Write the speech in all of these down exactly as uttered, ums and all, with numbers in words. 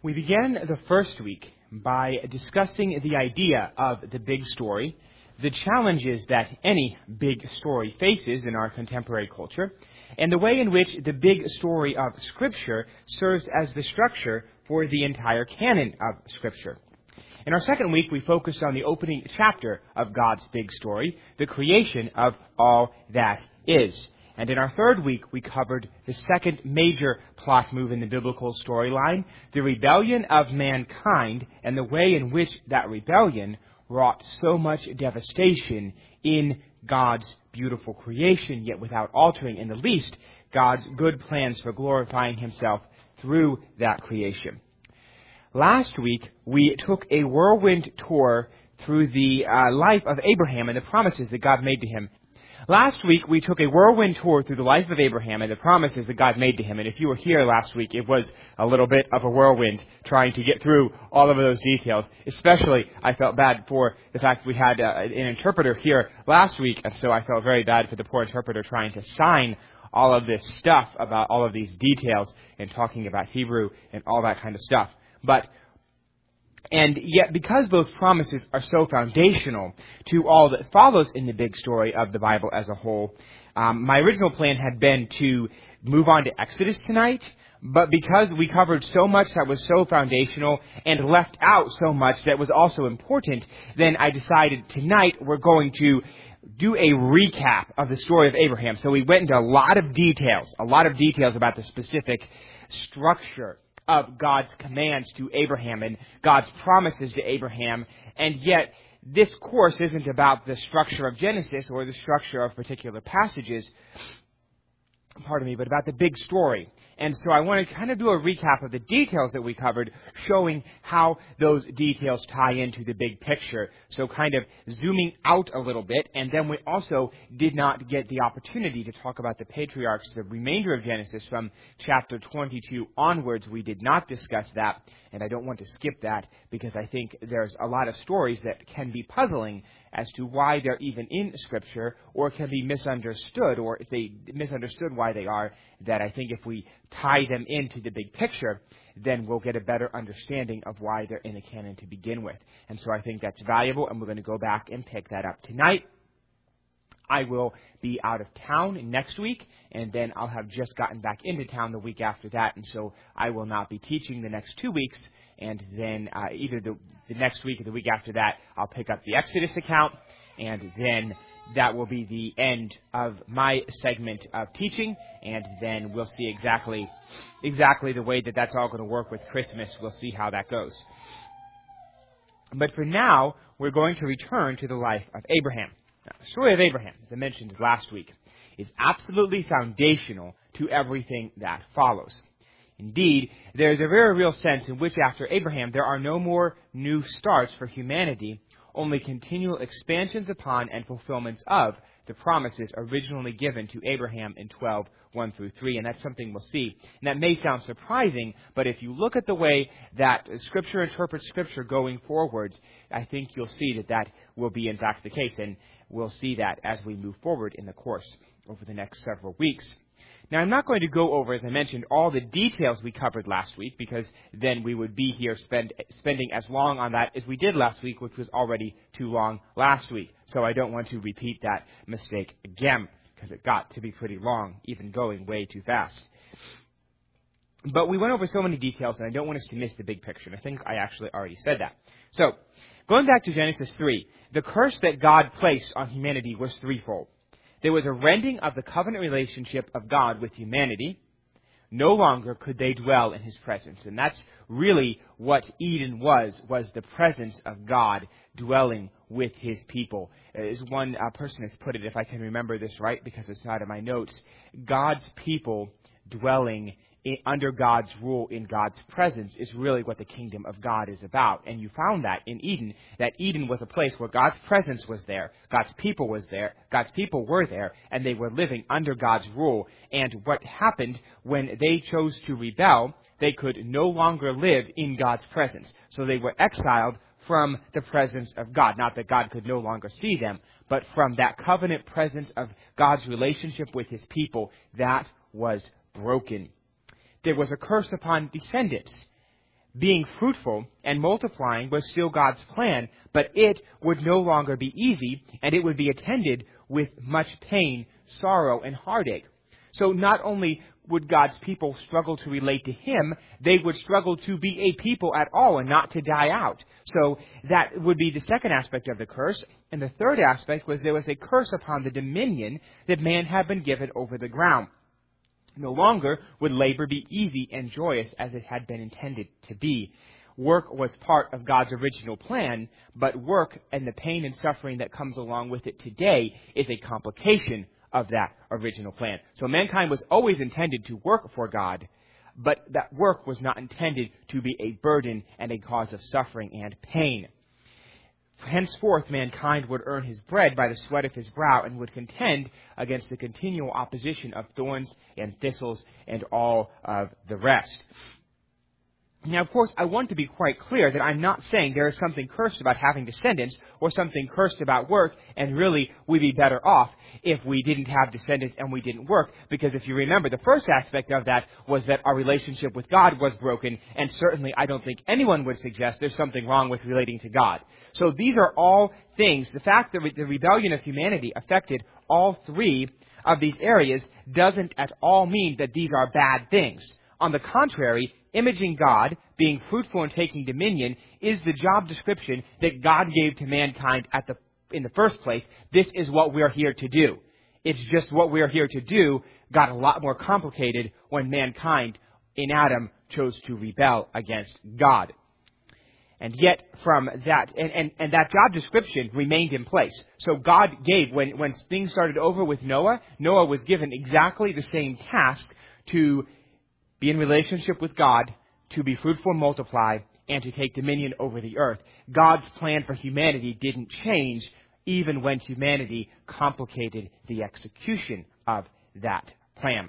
We began the first week by discussing the idea of the big story, the challenges that any big story faces in our contemporary culture, and the way in which the big story of Scripture serves as the structure for the entire canon of Scripture. In our second week, we focused on the opening chapter of God's big story, the creation of all that is. And in our third week, we covered the second major plot move in the biblical storyline, the rebellion of mankind, and the way in which that rebellion wrought so much devastation in God's beautiful creation, yet without altering in the least God's good plans for glorifying Himself through that creation. Last week, we took a whirlwind tour through the uh, life of Abraham and the promises that God made to him. Last week, we took a whirlwind tour through the life of Abraham and the promises that God made to him. And if you were here last week, it was a little bit of a whirlwind trying to get through all of those details. Especially, I felt bad for the fact that we had uh, an interpreter here last week, and so I felt very bad for the poor interpreter trying to sign all of this stuff about all of these details and talking about Hebrew and all that kind of stuff. But And yet, because those promises are so foundational to all that follows in the big story of the Bible as a whole, um, my original plan had been to move on to Exodus tonight, but because we covered so much that was so foundational and left out so much that was also important, then I decided tonight we're going to do a recap of the story of Abraham. So we went into a lot of details, a lot of details about the specific structure of God's commands to Abraham and God's promises to Abraham, and yet this course isn't about the structure of Genesis or the structure of particular passages, pardon me, but about the big story. And so I want to kind of do a recap of the details that we covered, showing how those details tie into the big picture. So kind of zooming out a little bit. And then we also did not get the opportunity to talk about the patriarchs, the remainder of Genesis from chapter twenty-two onwards. We did not discuss that. And I don't want to skip that because I think there's a lot of stories that can be puzzling as to why they're even in Scripture, or can be misunderstood, or if they misunderstood why they are, that I think if we tie them into the big picture, then we'll get a better understanding of why they're in the canon to begin with. And so I think that's valuable, and we're going to go back and pick that up tonight. I will be out of town next week, and then I'll have just gotten back into town the week after that, and so I will not be teaching the next two weeks, and then uh, either the, the next week or the week after that, I'll pick up the Exodus account, and then that will be the end of my segment of teaching, and then we'll see exactly exactly the way that that's all going to work with Christmas. We'll see how that goes. But for now, we're going to return to the life of Abraham. Now, the story of Abraham, as I mentioned last week, is absolutely foundational to everything that follows. Indeed, there is a very real sense in which after Abraham there are no more new starts for humanity, only continual expansions upon and fulfillments of the promises originally given to Abraham in twelve, one through three, and that's something we'll see. And that may sound surprising, but if you look at the way that Scripture interprets Scripture going forwards, I think you'll see that that will be in fact the case, and we'll see that as we move forward in the course over the next several weeks. Now, I'm not going to go over, as I mentioned, all the details we covered last week, because then we would be here spend, spending as long on that as we did last week, which was already too long last week. So I don't want to repeat that mistake again, because it got to be pretty long, even going way too fast. But we went over so many details, and I don't want us to miss the big picture, and I think I actually already said that. So, going back to Genesis three, the curse that God placed on humanity was threefold. There was a rending of the covenant relationship of God with humanity. No longer could they dwell in His presence. And that's really what Eden was, was the presence of God dwelling with His people. As one uh, person has put it, if I can remember this right, because it's not in my notes, God's people dwelling in, under God's rule in God's presence is really what the kingdom of God is about. And you found that in Eden, that Eden was a place where God's presence was there, God's people was there, God's people were there, and they were living under God's rule. And what happened when they chose to rebel, they could no longer live in God's presence. So they were exiled from the presence of God. Not that God could no longer see them, but from that covenant presence of God's relationship with His people, that was broken. There was a curse upon descendants. Being fruitful and multiplying was still God's plan, but it would no longer be easy, and it would be attended with much pain, sorrow, and heartache. So not only would God's people struggle to relate to Him, they would struggle to be a people at all and not to die out. So that would be the second aspect of the curse. And the third aspect was there was a curse upon the dominion that man had been given over the ground. No longer would labor be easy and joyous as it had been intended to be. Work was part of God's original plan, but work and the pain and suffering that comes along with it today is a complication of that original plan. So mankind was always intended to work for God, but that work was not intended to be a burden and a cause of suffering and pain. Henceforth, mankind would earn his bread by the sweat of his brow and would contend against the continual opposition of thorns and thistles and all of the rest. Now, of course, I want to be quite clear that I'm not saying there is something cursed about having descendants or something cursed about work, and really we'd be better off if we didn't have descendants and we didn't work, because if you remember, the first aspect of that was that our relationship with God was broken, and certainly I don't think anyone would suggest there's something wrong with relating to God. So these are all things. The fact that the rebellion of humanity affected all three of these areas doesn't at all mean that these are bad things. On the contrary, imaging God, being fruitful and taking dominion, is the job description that God gave to mankind at the in the first place. This is what we're here to do. It's just what we're here to do got a lot more complicated when mankind in Adam chose to rebel against God. And yet from that, and, and, and that job description remained in place. So God gave, when, when things started over with Noah, Noah was given exactly the same task to be in relationship with God, to be fruitful and multiply, and to take dominion over the earth. God's plan for humanity didn't change even when humanity complicated the execution of that plan.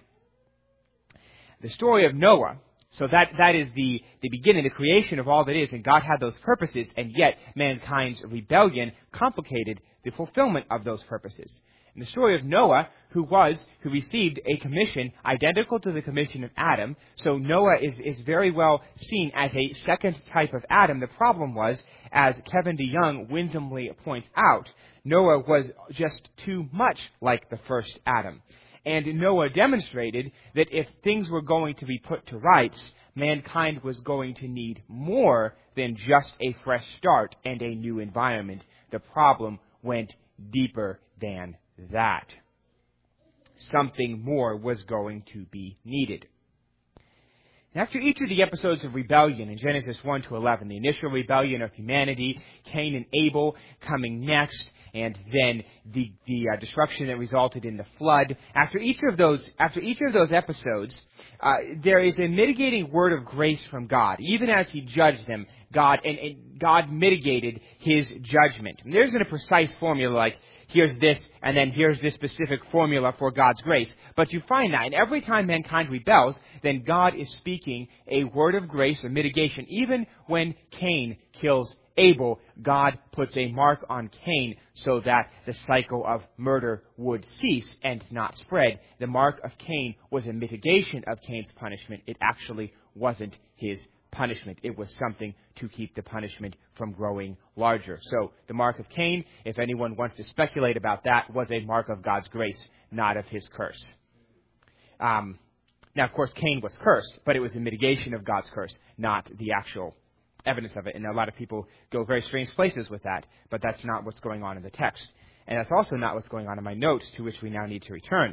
The story of Noah, so that, that is the, the beginning, the creation of all that is, and God had those purposes, and yet mankind's rebellion complicated the fulfillment of those purposes. In the story of Noah, who was, who received a commission identical to the commission of Adam. So Noah is, is very well seen as a second type of Adam. The problem was, as Kevin DeYoung winsomely points out, Noah was just too much like the first Adam. And Noah demonstrated that if things were going to be put to rights, mankind was going to need more than just a fresh start and a new environment. The problem went deeper than that. Something more was going to be needed. After each of the episodes of rebellion in Genesis one to eleven, the initial rebellion of humanity, Cain and Abel coming next, and then the the uh, destruction that resulted in the flood. After each of those, after each of those episodes, uh, there is a mitigating word of grace from God. Even as He judged them, God and, and God mitigated His judgment. And there isn't a precise formula like here's this, and then here's this specific formula for God's grace. But you find that, and every time mankind rebels, then God is speaking a word of grace or mitigation. Even when Cain kills Abel, God puts a mark on Cain so that the cycle of murder would cease and not spread. The mark of Cain was a mitigation of Cain's punishment. It actually wasn't his punishment. It was something to keep the punishment from growing larger. So the mark of Cain, if anyone wants to speculate about that, was a mark of God's grace, not of his curse. Um, now, of course, Cain was cursed, but it was a mitigation of God's curse, not the actual evidence of it. And a lot of people go very strange places with that, but that's not what's going on in the text. And that's also not what's going on in my notes, to which we now need to return.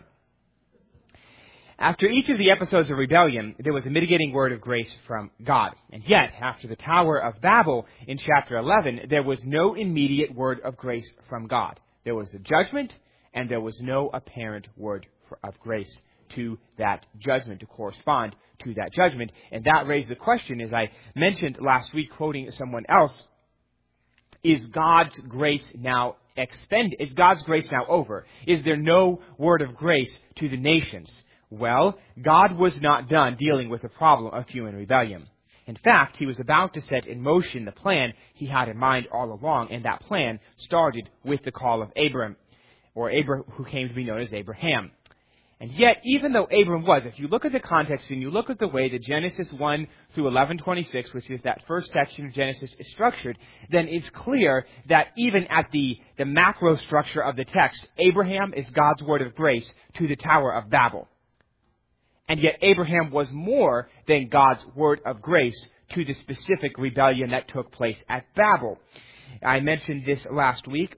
After each of the episodes of rebellion, there was a mitigating word of grace from God. And yet, after the Tower of Babel in chapter eleven, there was no immediate word of grace from God. There was a judgment, and there was no apparent word of grace to that judgment, to correspond to that judgment. And that raised the question, as I mentioned last week, quoting someone else, is God's grace now expended? Is God's grace now over? Is there no word of grace to the nations? Well, God was not done dealing with the problem of human rebellion. In fact, He was about to set in motion the plan He had in mind all along, and that plan started with the call of Abram, or Abram, who came to be known as Abraham. And yet, even though Abram was, if you look at the context and you look at the way that Genesis one through eleven twenty-six, which is that first section of Genesis, is structured, then it's clear that even at the, the macro structure of the text, Abraham is God's word of grace to the Tower of Babel. And yet Abraham was more than God's word of grace to the specific rebellion that took place at Babel. I mentioned this last week.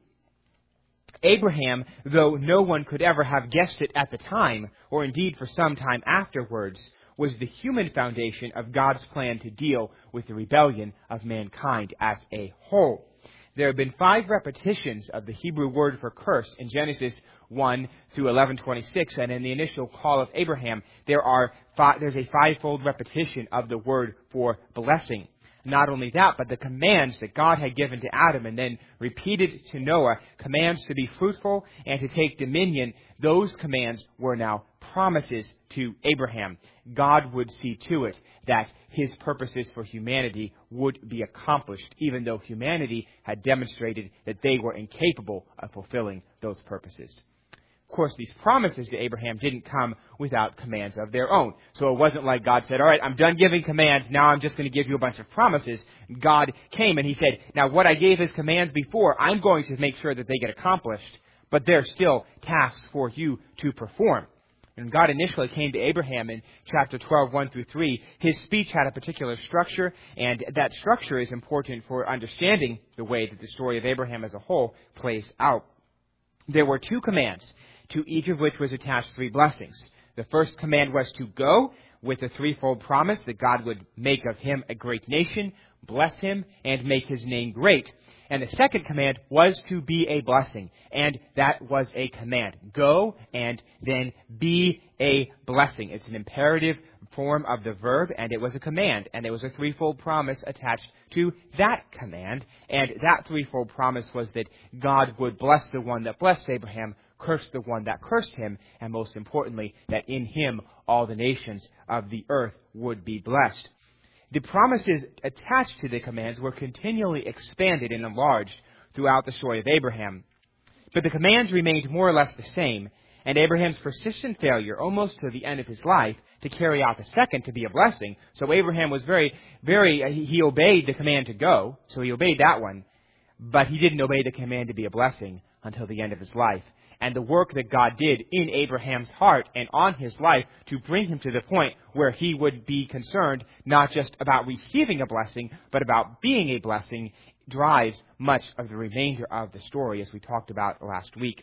Abraham, though no one could ever have guessed it at the time, or indeed for some time afterwards, was the human foundation of God's plan to deal with the rebellion of mankind as a whole. There have been five repetitions of the Hebrew word for curse in Genesis one through eleven twenty-six, and in the initial call of Abraham, there are five, there's a fivefold repetition of the word for blessing. Not only that, but the commands that God had given to Adam and then repeated to Noah, commands to be fruitful and to take dominion, those commands were now promises to Abraham. God would see to it that his purposes for humanity would be accomplished, even though humanity had demonstrated that they were incapable of fulfilling those purposes. Of course, these promises to Abraham didn't come without commands of their own. So it wasn't like God said, all right, I'm done giving commands, now I'm just going to give you a bunch of promises. God came and he said, now what I gave as commands before, I'm going to make sure that they get accomplished, but there's still tasks for you to perform. And God initially came to Abraham in chapter twelve, one through three. His speech had a particular structure, and that structure is important for understanding the way that the story of Abraham as a whole plays out. There were two commands, to each of which was attached three blessings. The first command was to go, with a threefold promise that God would make of him a great nation, bless him, and make his name great. And the second command was to be a blessing, and that was a command. Go and then be a blessing. It's an imperative form of the verb, and it was a command, and there was a threefold promise attached to that command, and that threefold promise was that God would bless the one that blessed Abraham, curse the one that cursed him, and most importantly, that in him all the nations of the earth would be blessed. The promises attached to the commands were continually expanded and enlarged throughout the story of Abraham. But the commands remained more or less the same, and Abraham's persistent failure, almost to the end of his life, to carry out the second to be a blessing. So Abraham was very, very, he obeyed the command to go, so he obeyed that one, but he didn't obey the command to be a blessing until the end of his life. And the work that God did in Abraham's heart and on his life to bring him to the point where he would be concerned not just about receiving a blessing, but about being a blessing, drives much of the remainder of the story, as we talked about last week.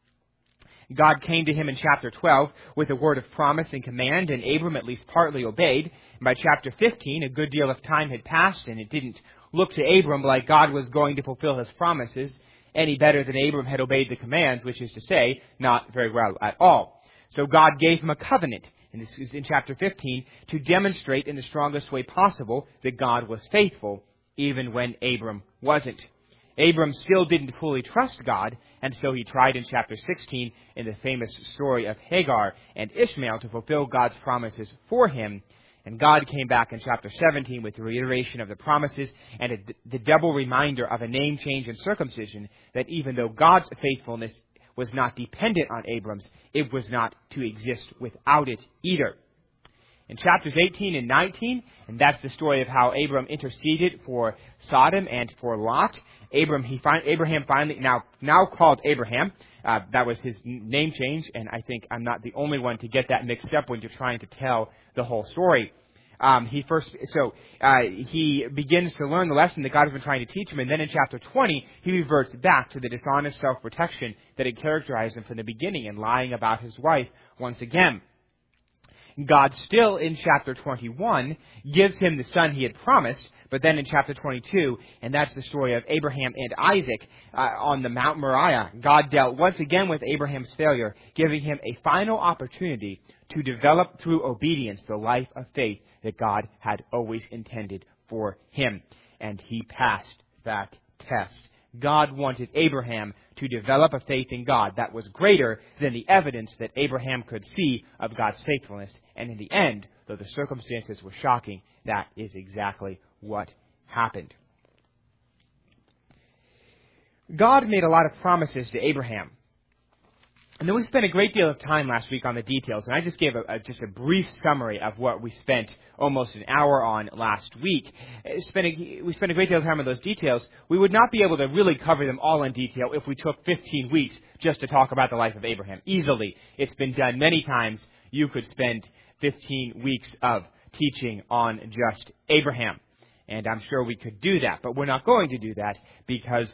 God came to him in chapter twelve with a word of promise and command, and Abram at least partly obeyed. And by chapter fifteen, a good deal of time had passed, and it didn't look to Abram like God was going to fulfill his promises any better than Abram had obeyed the commands, which is to say, not very well at all. So God gave him a covenant, and this is in chapter fifteen, to demonstrate in the strongest way possible that God was faithful, even when Abram wasn't. Abram still didn't fully trust God, and so he tried in chapter sixteen, in the famous story of Hagar and Ishmael, to fulfill God's promises for him. And God came back in chapter seventeen with the reiteration of the promises and a, the double reminder of a name change and circumcision, that even though God's faithfulness was not dependent on Abram's, it was not to exist without it either. In chapters eighteen and nineteen, and that's the story of how Abram interceded for Sodom and for Lot. Abram, he find, Abraham finally, now, now called Abraham, uh, that was his name change, and I think I'm not the only one to get that mixed up when you're trying to tell the whole story. Um, he first, so uh, he begins to learn the lesson that God has been trying to teach him, and then in chapter twenty, he reverts back to the dishonest self-protection that had characterized him from the beginning, and lying about his wife once again. God still, in chapter twenty-one, gives him the son he had promised, but then in chapter twenty-two, and that's the story of Abraham and Isaac uh, on the Mount Moriah, God dealt once again with Abraham's failure, giving him a final opportunity to develop through obedience the life of faith that God had always intended for him. And he passed that test. God wanted Abraham to develop a faith in God that was greater than the evidence that Abraham could see of God's faithfulness. And in the end, though the circumstances were shocking, that is exactly what happened. God made a lot of promises to Abraham. And then we spent a great deal of time last week on the details, and I just gave a, a, just a brief summary of what we spent almost an hour on last week. Uh, Spent a, we spent a great deal of time on those details. We would not be able to really cover them all in detail if we took fifteen weeks just to talk about the life of Abraham. Easily. It's been done many times. You could spend fifteen weeks of teaching on just Abraham. And I'm sure we could do that, but we're not going to do that because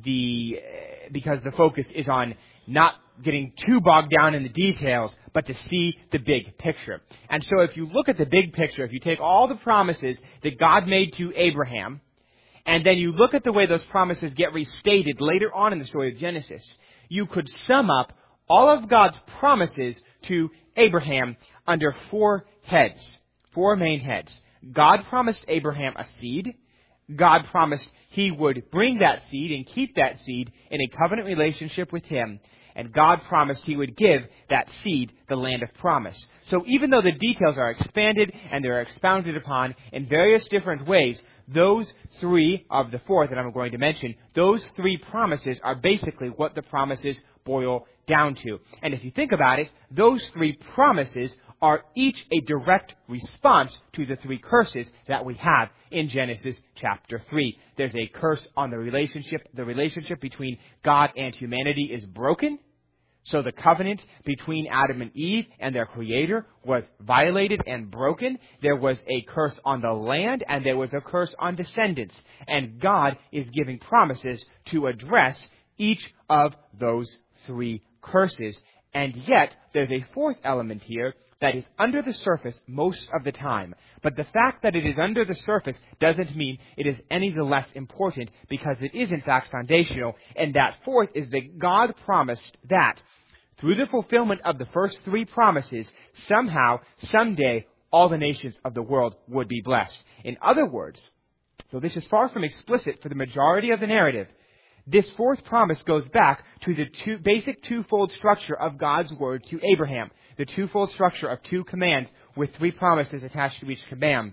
the because the focus is on not getting too bogged down in the details, but to see the big picture. And so if you look at the big picture, if you take all the promises that God made to Abraham, and then you look at the way those promises get restated later on in the story of Genesis, you could sum up all of God's promises to Abraham under four heads, four main heads. God promised Abraham a seed. God promised he would bring that seed and keep that seed in a covenant relationship with him. And God promised he would give that seed the land of promise. So even though the details are expanded and they're expounded upon in various different ways, those three of the four that I'm going to mention, those three promises are basically what the promises boil down to. And if you think about it, those three promises are each a direct response to the three curses that we have in Genesis chapter three. There's a curse on the relationship. The relationship between God and humanity is broken. So the covenant between Adam and Eve and their Creator was violated and broken. There was a curse on the land and there was a curse on descendants. And God is giving promises to address each of those three curses. And yet, there's a fourth element here that is under the surface most of the time. But the fact that it is under the surface doesn't mean it is any the less important, because it is in fact foundational. And that fourth is that God promised that through the fulfillment of the first three promises, somehow, someday, all the nations of the world would be blessed. In other words, though this is far from explicit for the majority of the narrative, this fourth promise goes back to the two, basic twofold structure of God's word to Abraham. The twofold structure of two commands with three promises attached to each command.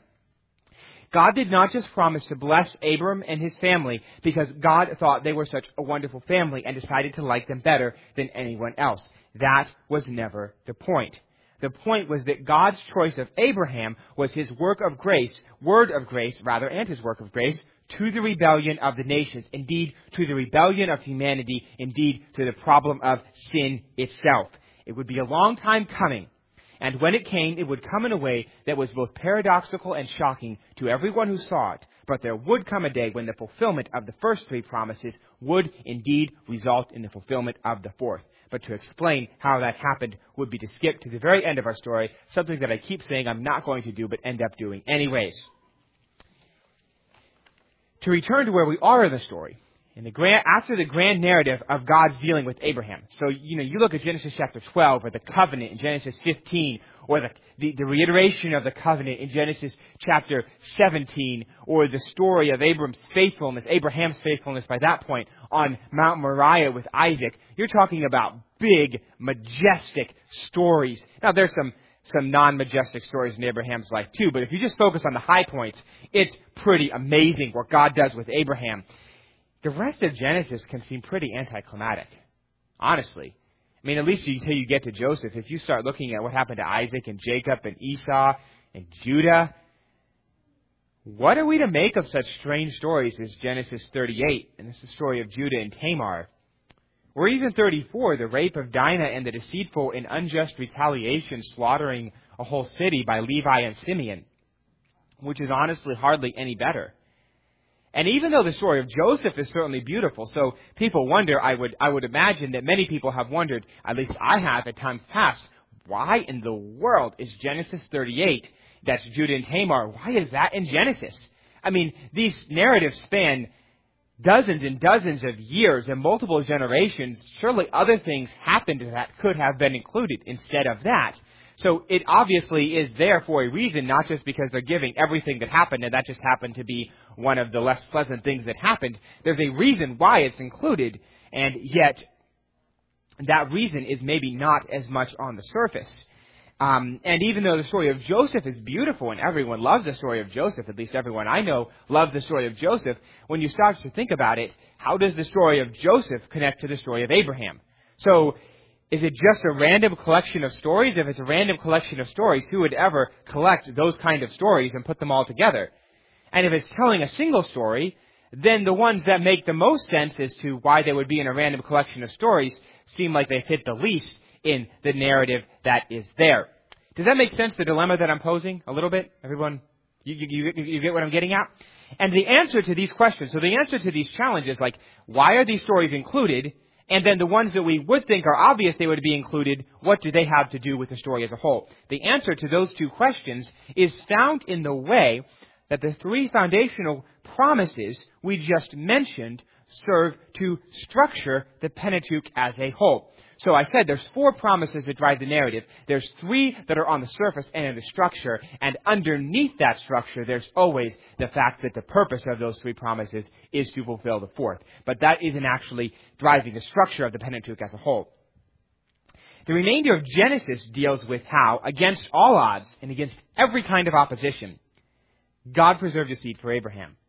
God did not just promise to bless Abram and his family because God thought they were such a wonderful family and decided to like them better than anyone else. That was never the point. The point was that God's choice of Abraham was his work of grace, word of grace, rather, and his work of grace, to the rebellion of the nations, indeed to the rebellion of humanity, indeed to the problem of sin itself. It would be a long time coming, and when it came, it would come in a way that was both paradoxical and shocking to everyone who saw it. But there would come a day when the fulfillment of the first three promises would indeed result in the fulfillment of the fourth. But to explain how that happened would be to skip to the very end of our story, something that I keep saying I'm not going to do but end up doing anyways. To return to where we are in the story, in the grand, after the grand narrative of God's dealing with Abraham. So, you know, you look at Genesis chapter twelve, or the covenant in Genesis fifteen, or the, the, the reiteration of the covenant in Genesis chapter seventeen, or the story of Abram's faithfulness, Abraham's faithfulness by that point on Mount Moriah with Isaac. You're talking about big, majestic stories. Now, there's some some non-majestic stories in Abraham's life too, but if you just focus on the high points, it's pretty amazing what God does with Abraham. The rest of Genesis can seem pretty anticlimactic, honestly. I mean, at least until you get to Joseph. If you start looking at what happened to Isaac and Jacob and Esau and Judah, what are we to make of such strange stories as Genesis thirty-eight, and this is the story of Judah and Tamar? Or even thirty-four, the rape of Dinah and the deceitful and unjust retaliation slaughtering a whole city by Levi and Simeon, which is honestly hardly any better. And even though the story of Joseph is certainly beautiful, so people wonder, I would I would imagine that many people have wondered, at least I have at times past, why in the world is Genesis thirty-eight, that's Judah and Tamar, why is that in Genesis? I mean, these narratives span dozens and dozens of years and multiple generations. Surely other things happened that could have been included instead of that. So it obviously is there for a reason, not just because they're giving everything that happened, and that just happened to be one of the less pleasant things that happened. There's a reason why it's included, and yet that reason is maybe not as much on the surface. Um, and even though the story of Joseph is beautiful, and everyone loves the story of Joseph, at least everyone I know loves the story of Joseph, when you start to think about it, how does the story of Joseph connect to the story of Abraham? So Is it just a random collection of stories? If it's a random collection of stories, who would ever collect those kind of stories and put them all together? And if it's telling a single story, then the ones that make the most sense as to why they would be in a random collection of stories seem like they fit the least in the narrative that is there. Does that make sense, the dilemma that I'm posing a little bit? Everyone, you, you, you, you get what I'm getting at? And the answer to these questions, so the answer to these challenges, like, why are these stories included? And then the ones that we would think are obvious they would be included, what do they have to do with the story as a whole? The answer to those two questions is found in the way that the three foundational promises we just mentioned serve to structure the Pentateuch as a whole. So I said there's four promises that drive the narrative. There's three that are on the surface and in the structure. And underneath that structure, there's always the fact that the purpose of those three promises is to fulfill the fourth. But that isn't actually driving the structure of the Pentateuch as a whole. The remainder of Genesis deals with how, against all odds and against every kind of opposition, God preserved a seed for Abraham.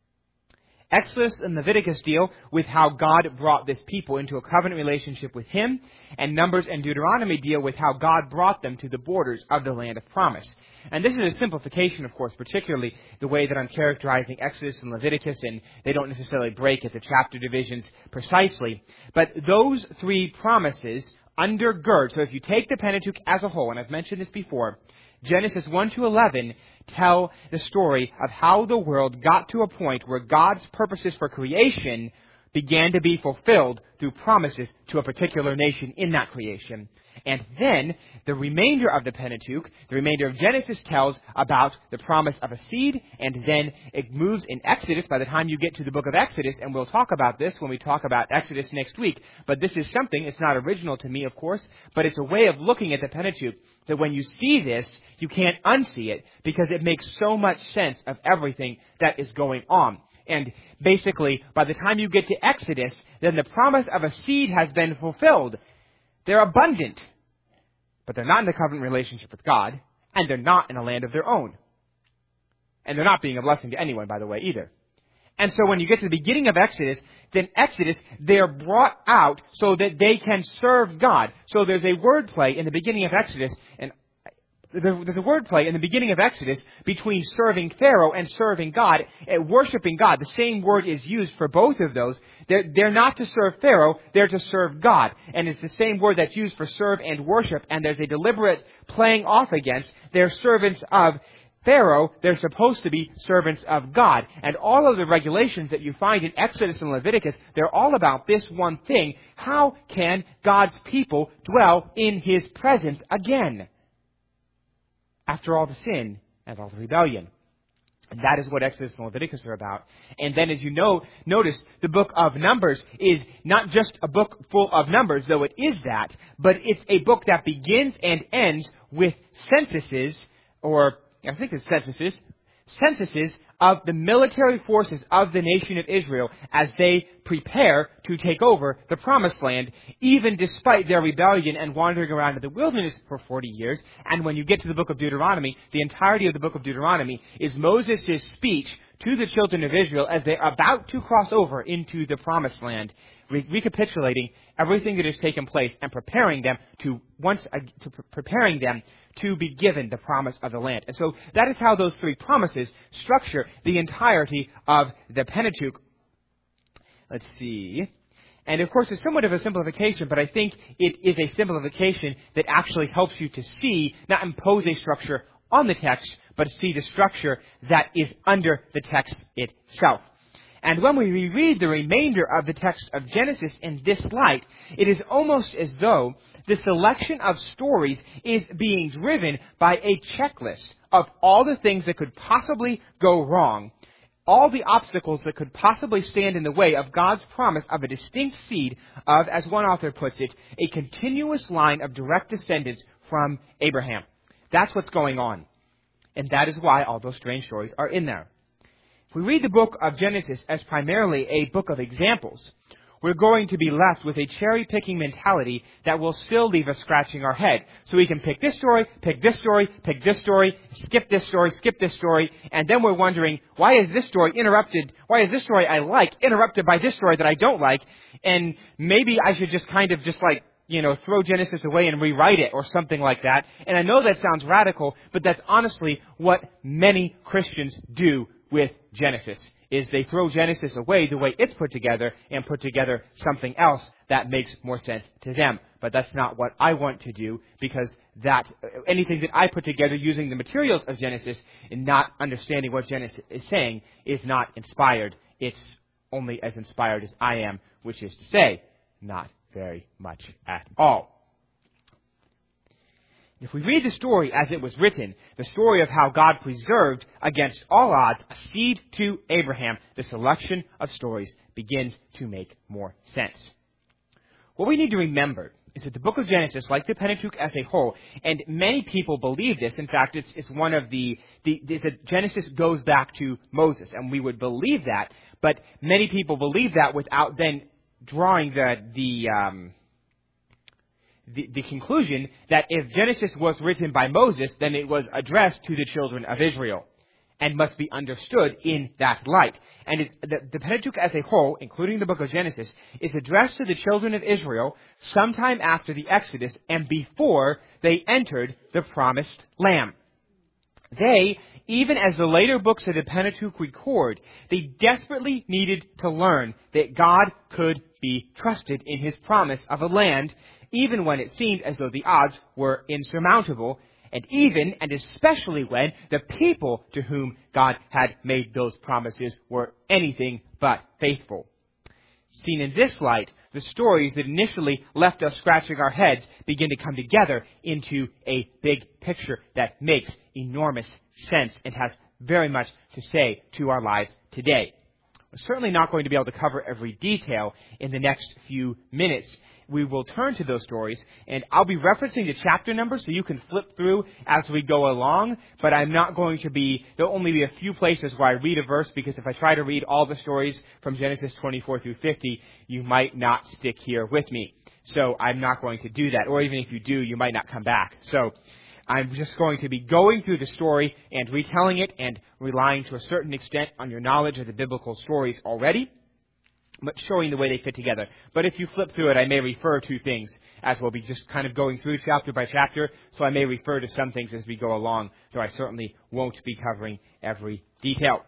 Exodus and Leviticus deal with how God brought this people into a covenant relationship with Him, and Numbers and Deuteronomy deal with how God brought them to the borders of the land of promise. And this is a simplification, of course, particularly the way that I'm characterizing Exodus and Leviticus, and they don't necessarily break at the chapter divisions precisely. But those three promises undergird, so if you take the Pentateuch as a whole, and I've mentioned this before, Genesis one to eleven tell the story of how the world got to a point where God's purposes for creation began to be fulfilled through promises to a particular nation in that creation. And then the remainder of the Pentateuch, the remainder of Genesis, tells about the promise of a seed, and then it moves in Exodus by the time you get to the book of Exodus, and we'll talk about this when we talk about Exodus next week. But this is something, it's not original to me, of course, but it's a way of looking at the Pentateuch that when you see this, you can't unsee it, because it makes so much sense of everything that is going on. And basically, by the time you get to Exodus, then the promise of a seed has been fulfilled. They're abundant, but they're not in a covenant relationship with God, and they're not in a land of their own. And they're not being a blessing to anyone, by the way, either. And so when you get to the beginning of Exodus, then Exodus, they're brought out so that they can serve God. So there's a wordplay in the beginning of Exodus, and there's a wordplay in the beginning of Exodus between serving Pharaoh and serving God, and worshiping God. The same word is used for both of those. They're, they're not to serve Pharaoh, they're to serve God. And it's the same word that's used for serve and worship, and there's a deliberate playing off against. They're servants of Pharaoh, they're supposed to be servants of God. And all of the regulations that you find in Exodus and Leviticus, they're all about this one thing. How can God's people dwell in His presence again? After all the sin and all the rebellion. And that is what Exodus and Leviticus are about. And then as you know, notice the book of Numbers is not just a book full of numbers, though it is that, but it's a book that begins and ends with censuses, or I think it's censuses, censuses of the military forces of the nation of Israel as they prepare to take over the Promised Land, even despite their rebellion and wandering around in the wilderness for forty years. And when you get to the book of Deuteronomy, the entirety of the book of Deuteronomy is Moses' speech to the children of Israel as they're about to cross over into the Promised Land, re- recapitulating everything that has taken place and preparing them to once uh, to pre- preparing them to be given the promise of the land. And so that is how those three promises structure the entirety of the Pentateuch. Let's see. And of course, it's somewhat of a simplification, but I think it is a simplification that actually helps you to see, not impose a structure on the text, but see the structure that is under the text itself. And when we reread the remainder of the text of Genesis in this light, it is almost as though the selection of stories is being driven by a checklist of all the things that could possibly go wrong, all the obstacles that could possibly stand in the way of God's promise of a distinct seed of, as one author puts it, a continuous line of direct descendants from Abraham. That's what's going on. And that is why all those strange stories are in there. If we read the book of Genesis as primarily a book of examples, we're going to be left with a cherry-picking mentality that will still leave us scratching our head. So we can pick this story, pick this story, pick this story, skip this story, skip this story, and then we're wondering, why is this story interrupted? Why is this story I like interrupted by this story that I don't like? And maybe I should just kind of just like you know, throw Genesis away and rewrite it or something like that. And I know that sounds radical, but that's honestly what many Christians do with Genesis, is they throw Genesis away the way it's put together and put together something else that makes more sense to them. But that's not what I want to do, because that anything that I put together using the materials of Genesis and not understanding what Genesis is saying is not inspired. It's only as inspired as I am, which is to say, not very much at all. If we read the story as it was written, the story of how God preserved, against all odds, a seed to Abraham, the selection of stories begins to make more sense. What we need to remember is that the book of Genesis, like the Pentateuch as a whole, and many people believe this, in fact, it's, it's one of the, the, the, Genesis goes back to Moses, and we would believe that, but many people believe that without then drawing the, the, um, the, the conclusion that if Genesis was written by Moses, then it was addressed to the children of Israel and must be understood in that light. And it's, the, the Pentateuch as a whole, including the book of Genesis, is addressed to the children of Israel sometime after the Exodus and before they entered the promised land. They, even as the later books of the Pentateuch record, they desperately needed to learn that God could be trusted in his promise of a land, even when it seemed as though the odds were insurmountable, and even and especially when the people to whom God had made those promises were anything but faithful. Seen in this light, the stories that initially left us scratching our heads begin to come together into a big picture that makes enormous sense and has very much to say to our lives today. We're certainly not going to be able to cover every detail in the next few minutes. We will turn to those stories, and I'll be referencing the chapter numbers so you can flip through as we go along, but I'm not going to be, there'll only be a few places where I read a verse, because if I try to read all the stories from Genesis twenty-four through fifty, you might not stick here with me. So I'm not going to do that, or even if you do, you might not come back. So I'm just going to be going through the story and retelling it and relying to a certain extent on your knowledge of the biblical stories already, but showing the way they fit together. But if you flip through it, I may refer to things as we'll be just kind of going through chapter by chapter, so I may refer to some things as we go along, though I certainly won't be covering every detail.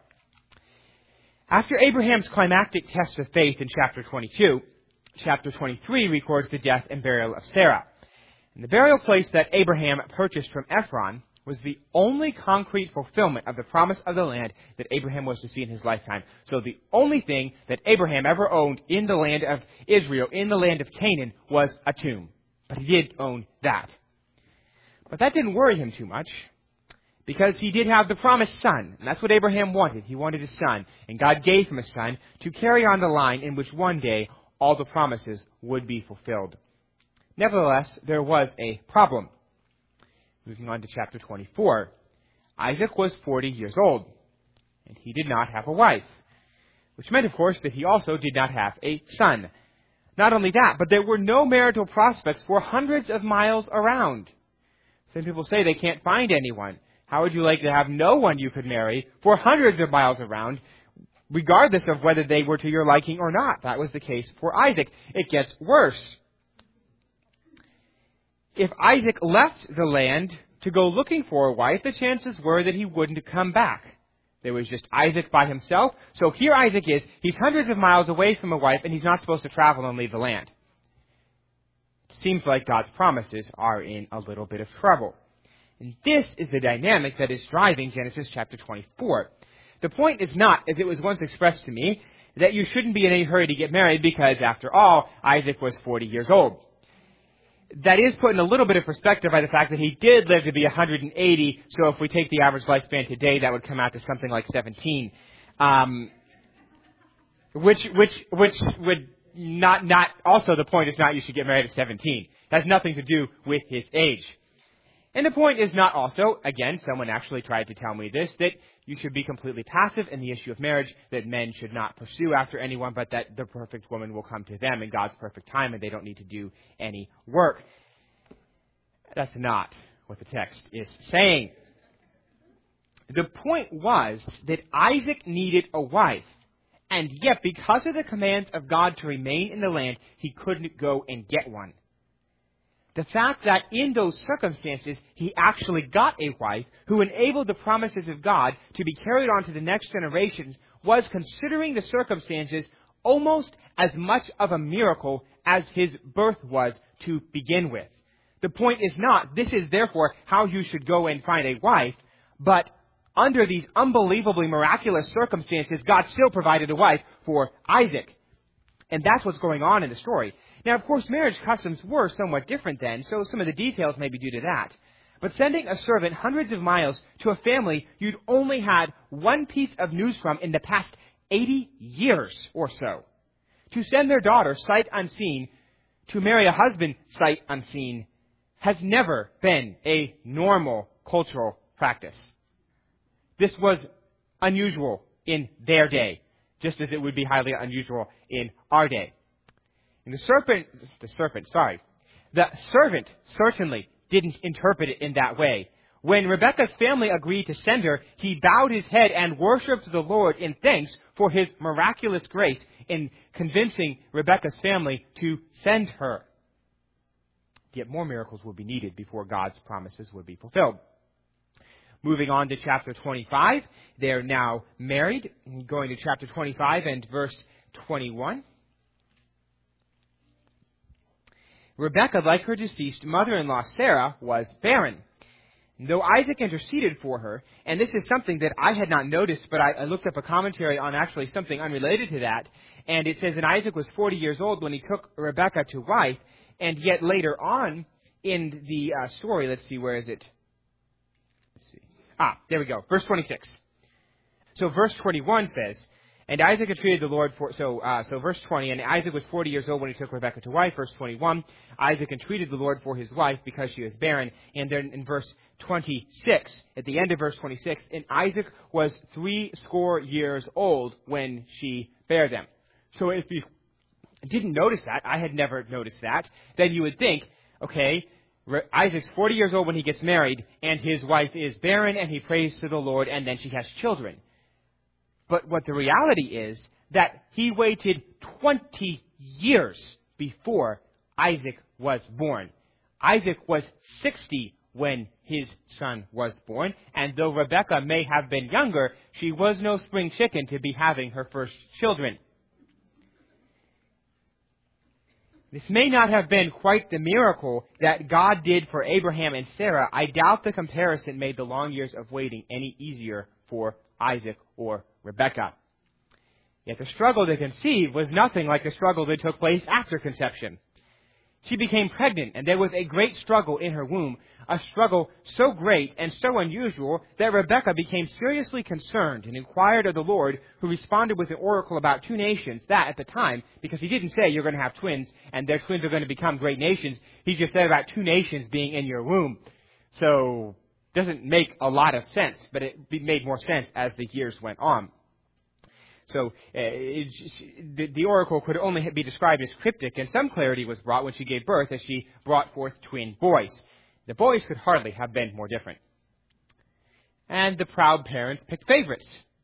After Abraham's climactic test of faith in chapter twenty-two, chapter twenty-three records the death and burial of Sarah. And the burial place that Abraham purchased from Ephron was the only concrete fulfillment of the promise of the land that Abraham was to see in his lifetime. So the only thing that Abraham ever owned in the land of Israel, in the land of Canaan, was a tomb. But he did own that. But that didn't worry him too much, because he did have the promised son, and that's what Abraham wanted. He wanted a son, and God gave him a son to carry on the line in which one day all the promises would be fulfilled. Nevertheless, there was a problem. Moving on to chapter twenty-four. Isaac was forty years old, and he did not have a wife, which meant, of course, that he also did not have a son. Not only that, but there were no marital prospects for hundreds of miles around. Some people say they can't find anyone. How would you like to have no one you could marry for hundreds of miles around, regardless of whether they were to your liking or not? That was the case for Isaac. It gets worse. If Isaac left the land to go looking for a wife, the chances were that he wouldn't come back. There was just Isaac by himself. So here Isaac is. He's hundreds of miles away from a wife, and he's not supposed to travel and leave the land. It seems like God's promises are in a little bit of trouble. And this is the dynamic that is driving Genesis chapter twenty-four. The point is not, as it was once expressed to me, that you shouldn't be in any hurry to get married because, after all, Isaac was forty years old. That is put in a little bit of perspective by the fact that he did live to be one hundred eighty, so if we take the average lifespan today, that would come out to something like seventeen. Um, which, which, which would not, not, also the point is not you should get married at seventeen. It has nothing to do with his age. And the point is not also, again, someone actually tried to tell me this, that you should be completely passive in the issue of marriage, that men should not pursue after anyone, but that the perfect woman will come to them in God's perfect time and they don't need to do any work. That's not what the text is saying. The point was that Isaac needed a wife, and yet because of the commands of God to remain in the land, he couldn't go and get one. The fact that in those circumstances he actually got a wife who enabled the promises of God to be carried on to the next generations was, considering the circumstances, almost as much of a miracle as his birth was to begin with. The point is not, this is therefore how you should go and find a wife, but under these unbelievably miraculous circumstances, God still provided a wife for Isaac. And that's what's going on in the story. Now, of course, marriage customs were somewhat different then, so some of the details may be due to that. But sending a servant hundreds of miles to a family you'd only had one piece of news from in the past eighty years or so, to send their daughter sight unseen to marry a husband sight unseen, has never been a normal cultural practice. This was unusual in their day, just as it would be highly unusual in our day. And the serpent, the serpent, sorry, the servant certainly didn't interpret it in that way. When Rebekah's family agreed to send her, he bowed his head and worshipped the Lord in thanks for his miraculous grace in convincing Rebekah's family to send her. Yet more miracles would be needed before God's promises would be fulfilled. Moving on to chapter twenty-five, they're now married. Going to chapter twenty-five and verse twenty-one. Rebekah, like her deceased mother-in-law Sarah, was barren. Though Isaac interceded for her, and this is something that I had not noticed, but I, I looked up a commentary on actually something unrelated to that, and it says that Isaac was forty years old when he took Rebekah to wife, and yet later on in the uh, story, let's see, where is it? Let's see. Ah, there we go, verse twenty-six. So verse twenty-one says, and Isaac entreated the Lord for, so, uh, so verse twenty, and Isaac was forty years old when he took Rebekah to wife. Verse twenty-one, Isaac entreated the Lord for his wife because she was barren. And then in verse twenty-six, at the end of verse twenty-six, and Isaac was three score years old when she bare them. So if you didn't notice that, I had never noticed that, then you would think, okay, Isaac's forty years old when he gets married, and his wife is barren, and he prays to the Lord, and then she has children. But what the reality is, that he waited twenty years before Isaac was born. Isaac was sixty when his son was born, and though Rebekah may have been younger, she was no spring chicken to be having her first children. This may not have been quite the miracle that God did for Abraham and Sarah. I doubt the comparison made the long years of waiting any easier for Isaac or Rebekah. Yet the struggle to conceive was nothing like the struggle that took place after conception. She became pregnant, and there was a great struggle in her womb, a struggle so great and so unusual that Rebekah became seriously concerned and inquired of the Lord, who responded with an oracle about two nations that, at the time, because he didn't say you're going to have twins and their twins are going to become great nations, he just said about two nations being in your womb. So, doesn't make a lot of sense, but it made more sense as the years went on. So uh, it, the, the oracle could only be described as cryptic, and some clarity was brought when she gave birth as she brought forth twin boys. The boys could hardly have been more different. And the proud parents picked favorites.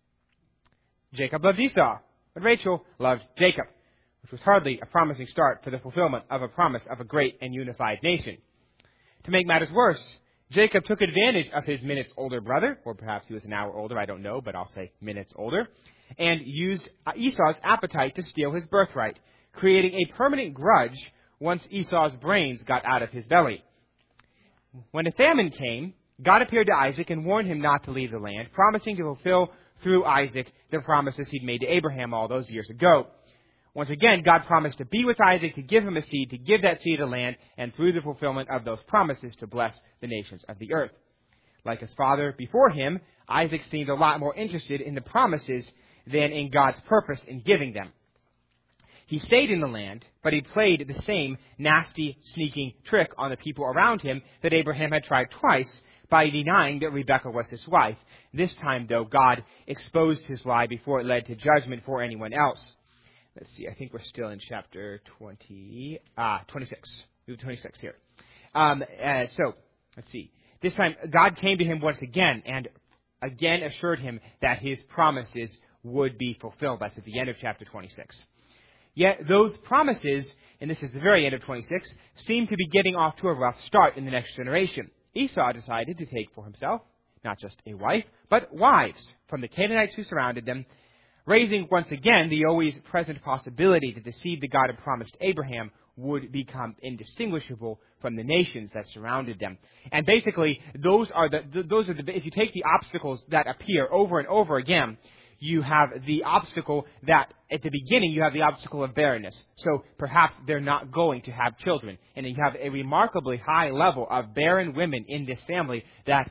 Jacob loved Esau, but Rachel loved Jacob, which was hardly a promising start for the fulfillment of a promise of a great and unified nation. To make matters worse, Jacob took advantage of his minutes older brother, or perhaps he was an hour older, I don't know, but I'll say minutes older, and used Esau's appetite to steal his birthright, creating a permanent grudge once Esau's brains got out of his belly. When a famine came, God appeared to Isaac and warned him not to leave the land, promising to fulfill through Isaac the promises he'd made to Abraham all those years ago. Once again, God promised to be with Isaac, to give him a seed, to give that seed a land, and through the fulfillment of those promises to bless the nations of the earth. Like his father before him, Isaac seemed a lot more interested in the promises than in God's purpose in giving them. He stayed in the land, but he played the same nasty, sneaking trick on the people around him that Abraham had tried twice by denying that Rebekah was his wife. This time, though, God exposed his lie before it led to judgment for anyone else. Let's see, I think we're still in chapter twenty, ah, twenty-six. Move twenty-six here. Um, uh, so, let's see. This time, God came to him once again and again assured him that his promises would be fulfilled. That's at the end of chapter twenty-six. Yet those promises, and this is the very end of twenty-six, seem to be getting off to a rough start in the next generation. Esau decided to take for himself not just a wife, but wives from the Canaanites who surrounded them, raising once again the always present possibility that the seed that God had promised Abraham would become indistinguishable from the nations that surrounded them. And basically, those are the, those are the, if you take the obstacles that appear over and over again, you have the obstacle that, at the beginning, you have the obstacle of barrenness. So perhaps they're not going to have children. And you have a remarkably high level of barren women in this family that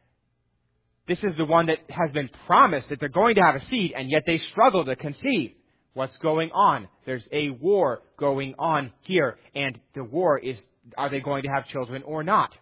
this is the one that has been promised that they're going to have a seed, and yet they struggle to conceive. What's going on? There's a war going on here, and the war is, are they going to have children or not?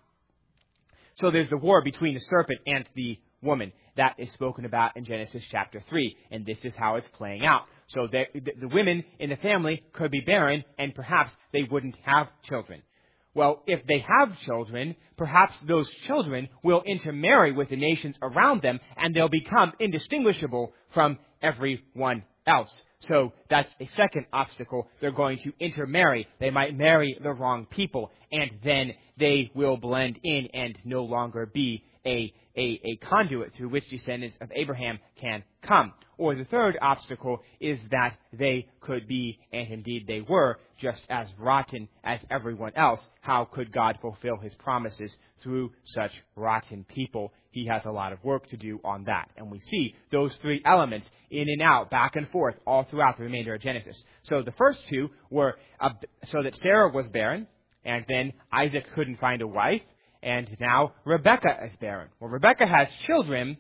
So there's the war between the serpent and the woman. That is spoken about in Genesis chapter three, and this is how it's playing out. So the, the, the women in the family could be barren, and perhaps they wouldn't have children. Well, if they have children, perhaps those children will intermarry with the nations around them, and they'll become indistinguishable from everyone else. So that's a second obstacle. They're going to intermarry. They might marry the wrong people, and then they will blend in and no longer be a, a, a conduit through which descendants of Abraham can come. Or the third obstacle is that they could be, and indeed they were, just as rotten as everyone else. How could God fulfill his promises through such rotten people? He has a lot of work to do on that. And we see those three elements in and out, back and forth, all throughout the remainder of Genesis. So the first two were uh, so that Sarah was barren, and then Isaac couldn't find a wife, and now Rebekah is barren. Well, Rebekah has children,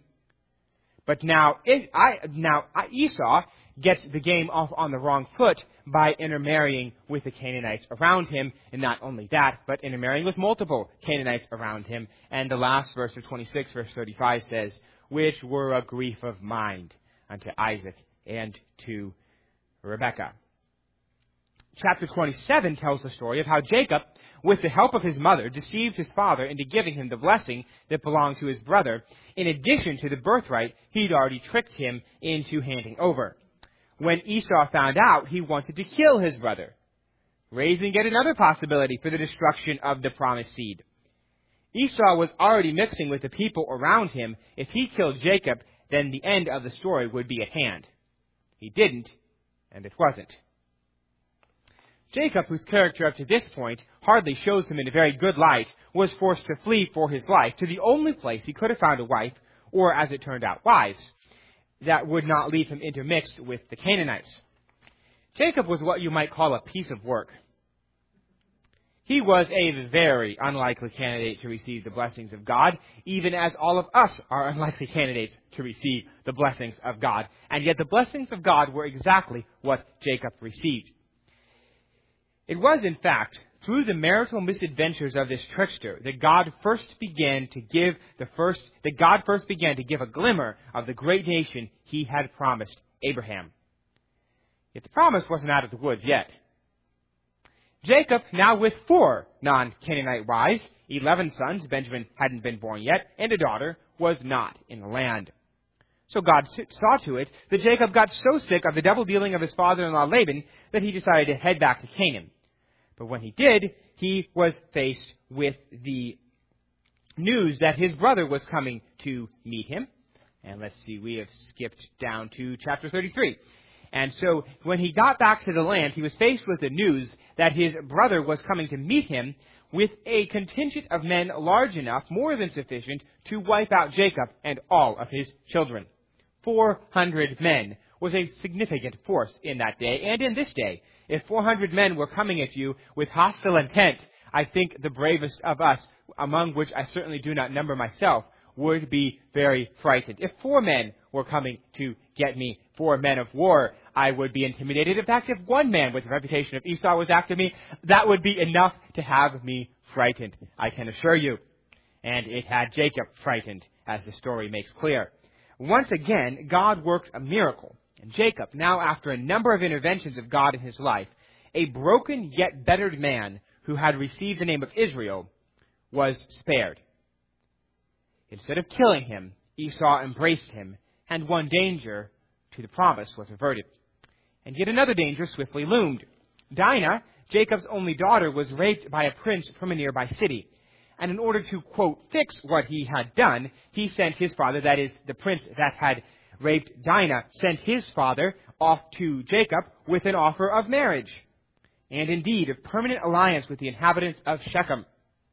but now, it, I, now Esau gets the game off on the wrong foot by intermarrying with the Canaanites around him, and not only that, but intermarrying with multiple Canaanites around him. And the last verse of twenty-six, verse thirty-five says, which were a grief of mind unto Isaac and to Rebekah. Chapter twenty-seven tells the story of how Jacob, with the help of his mother, deceived his father into giving him the blessing that belonged to his brother, in addition to the birthright he'd already tricked him into handing over. When Esau found out, he wanted to kill his brother, raising yet another possibility for the destruction of the promised seed. Esau was already mixing with the people around him. If he killed Jacob, then the end of the story would be at hand. He didn't, and it wasn't. Jacob, whose character up to this point hardly shows him in a very good light, was forced to flee for his life to the only place he could have found a wife, or as it turned out, wives, that would not leave him intermixed with the Canaanites. Jacob was what you might call a piece of work. He was a very unlikely candidate to receive the blessings of God, even as all of us are unlikely candidates to receive the blessings of God. And yet the blessings of God were exactly what Jacob received. It was, in fact, through the marital misadventures of this trickster that God first began to give the first, that God first began to give a glimmer of the great nation he had promised Abraham. Yet the promise wasn't out of the woods yet. Jacob, now with four non-Canaanite wives, eleven sons, Benjamin hadn't been born yet, and a daughter, was not in the land. So God saw to it that Jacob got so sick of the double dealing of his father-in-law Laban that he decided to head back to Canaan. But when he did, he was faced with the news that his brother was coming to meet him. And let's see, we have skipped down to chapter thirty-three. And so when he got back to the land, he was faced with the news that his brother was coming to meet him with a contingent of men large enough, more than sufficient, to wipe out Jacob and all of his children. four hundred men was a significant force in that day and in this day. If four hundred men were coming at you with hostile intent, I think the bravest of us, among which I certainly do not number myself, would be very frightened. If four men were coming to get me, four men of war, I would be intimidated. In fact, if one man with the reputation of Esau was after me, that would be enough to have me frightened, I can assure you. And it had Jacob frightened, as the story makes clear. Once again, God worked a miracle. And Jacob, now after a number of interventions of God in his life, a broken yet bettered man who had received the name of Israel, was spared. Instead of killing him, Esau embraced him, and one danger to the promise was averted. And yet another danger swiftly loomed. Dinah, Jacob's only daughter, was raped by a prince from a nearby city. And in order to, quote, fix what he had done, he sent his father, that is, the prince that had raped Dinah, sent his father off to Jacob with an offer of marriage, and indeed a permanent alliance with the inhabitants of Shechem.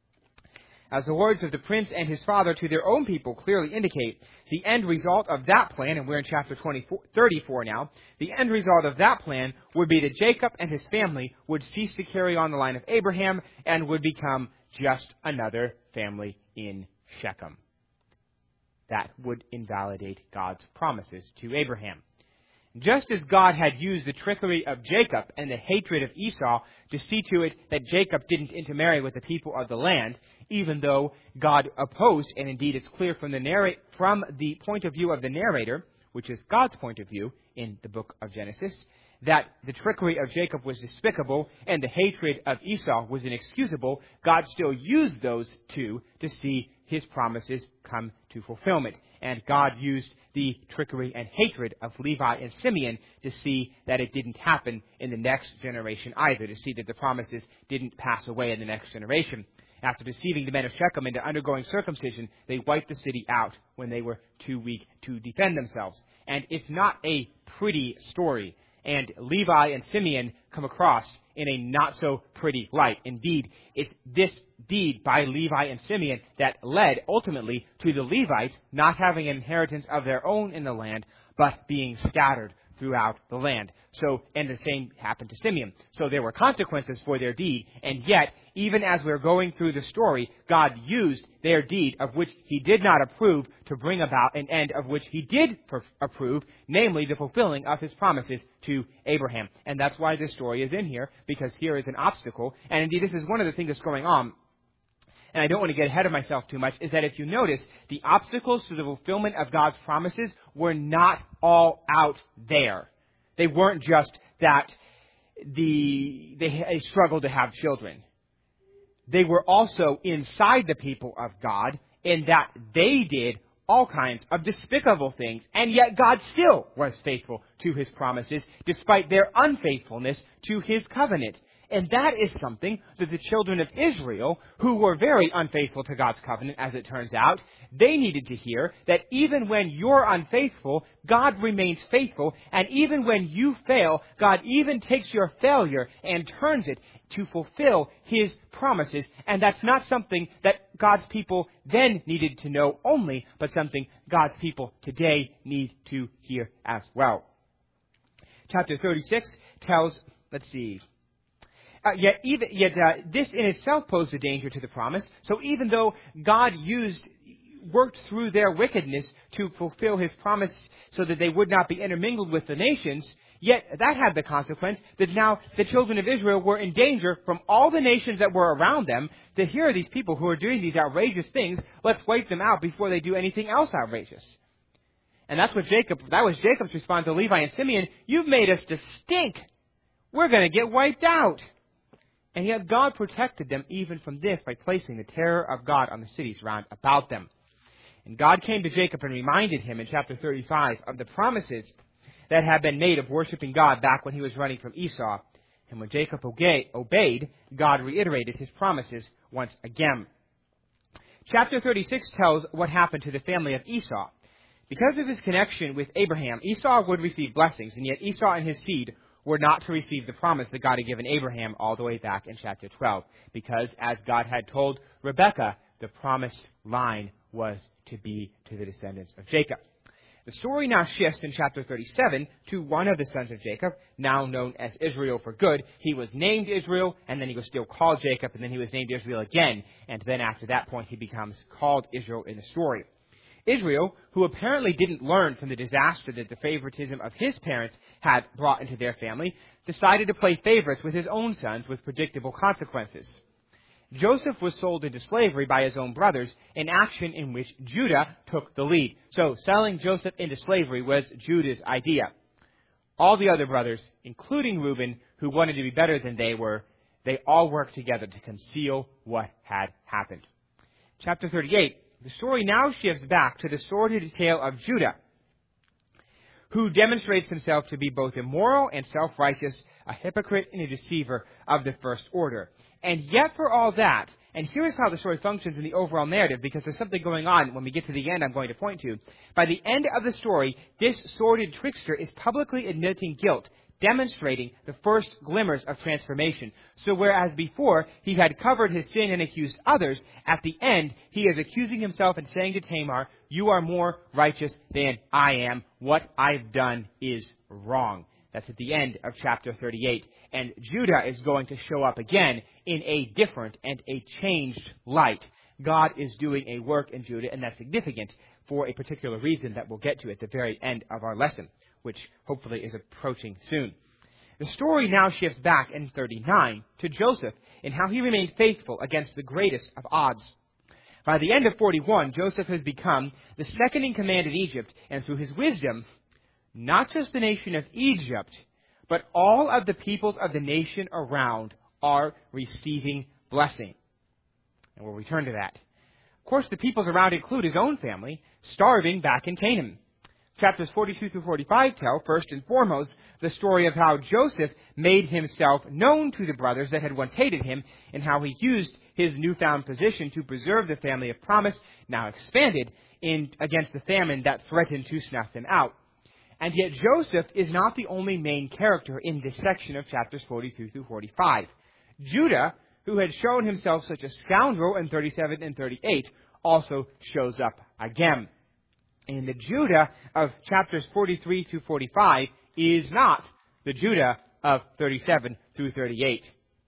As the words of the prince and his father to their own people clearly indicate, the end result of that plan, and we're in chapter thirty-four now, the end result of that plan would be that Jacob and his family would cease to carry on the line of Abraham and would become just another family in Shechem. That would invalidate God's promises to Abraham. Just as God had used the trickery of Jacob and the hatred of Esau to see to it that Jacob didn't intermarry with the people of the land, even though God opposed, and indeed it's clear from the narrate, from the point of view of the narrator, which is God's point of view in the book of Genesis, that the trickery of Jacob was despicable and the hatred of Esau was inexcusable, God still used those two to see his promises come to fulfillment. And God used the trickery and hatred of Levi and Simeon to see that it didn't happen in the next generation either, to see that the promises didn't pass away in the next generation. After deceiving the men of Shechem into undergoing circumcision, they wiped the city out when they were too weak to defend themselves. And it's not a pretty story. And Levi and Simeon come across in a not-so-pretty light. Indeed, it's this deed by Levi and Simeon that led, ultimately, to the Levites not having an inheritance of their own in the land, but being scattered throughout the land. So, and the same happened to Simeon. So there were consequences for their deed, and yet, even as we're going through the story, God used their deed, of which he did not approve, to bring about an end of which he did per- approve, namely the fulfilling of his promises to Abraham. And that's why this story is in here, because here is an obstacle. And indeed, this is one of the things that's going on, and I don't want to get ahead of myself too much, is that if you notice, the obstacles to the fulfillment of God's promises were not all out there. They weren't just that the they struggled to have children. They were also inside the people of God, in that they did all kinds of despicable things, and yet God still was faithful to his promises, despite their unfaithfulness to his covenant. And that is something that the children of Israel, who were very unfaithful to God's covenant, as it turns out, they needed to hear that even when you're unfaithful, God remains faithful, and even when you fail, God even takes your failure and turns it to fulfill his promises. And that's not something that God's people then needed to know only, but something God's people today need to hear as well. Chapter thirty-six tells, let's see, Uh, yet, even, yet uh, this in itself posed a danger to the promise. So even though God used, worked through their wickedness to fulfill his promise so that they would not be intermingled with the nations, yet that had the consequence that now the children of Israel were in danger from all the nations that were around them to hear these people who are doing these outrageous things. Let's wipe them out before they do anything else outrageous. And that's what Jacob, that was Jacob's response to Levi and Simeon. You've made us to stink. We're going to get wiped out. And yet God protected them even from this by placing the terror of God on the cities round about them. And God came to Jacob and reminded him in chapter thirty-five of the promises that had been made of worshiping God back when he was running from Esau. And when Jacob obeyed, God reiterated his promises once again. Chapter thirty-six tells what happened to the family of Esau. Because of his connection with Abraham, Esau would receive blessings, and yet Esau and his seed were not to receive the promise that God had given Abraham all the way back in chapter twelve. Because, as God had told Rebekah, the promised line was to be to the descendants of Jacob. The story now shifts in chapter thirty-seven to one of the sons of Jacob, now known as Israel for good. He was named Israel, and then he was still called Jacob, and then he was named Israel again. And then after that point, he becomes called Israel in the story. Israel, who apparently didn't learn from the disaster that the favoritism of his parents had brought into their family, decided to play favorites with his own sons with predictable consequences. Joseph was sold into slavery by his own brothers, an action in which Judah took the lead. So selling Joseph into slavery was Judah's idea. All the other brothers, including Reuben, who wanted to be better than they were, they all worked together to conceal what had happened. Chapter thirty-eight. The story now shifts back to the sordid tale of Judah, who demonstrates himself to be both immoral and self-righteous, a hypocrite and a deceiver of the first order. And yet for all that, and here's how the story functions in the overall narrative, because there's something going on when we get to the end I'm going to point to. By the end of the story, this sordid trickster is publicly admitting guilt, demonstrating the first glimmers of transformation. So whereas before he had covered his sin and accused others, at the end he is accusing himself and saying to Tamar, "You are more righteous than I am. What I've done is wrong." That's at the end of chapter thirty-eight. And Judah is going to show up again in a different and a changed light. God is doing a work in Judah, and that's significant for a particular reason that we'll get to at the very end of our lesson, which hopefully is approaching soon. The story now shifts back in thirty-nine to Joseph and how he remained faithful against the greatest of odds. By the end of forty-one, Joseph has become the second in command in Egypt, and through his wisdom, not just the nation of Egypt, but all of the peoples of the nation around are receiving blessing. And we'll return to that. Of course, the peoples around include his own family, starving back in Canaan. Chapters forty-two through forty-five tell, first and foremost, the story of how Joseph made himself known to the brothers that had once hated him, and how he used his newfound position to preserve the family of promise, now expanded, in against the famine that threatened to snuff them out. And yet Joseph is not the only main character in this section of chapters forty-two through forty-five. Judah, who had shown himself such a scoundrel in thirty-seven and thirty-eight, also shows up again. And the Judah of chapters forty-three through forty-five is not the Judah of thirty-seven through thirty-eight.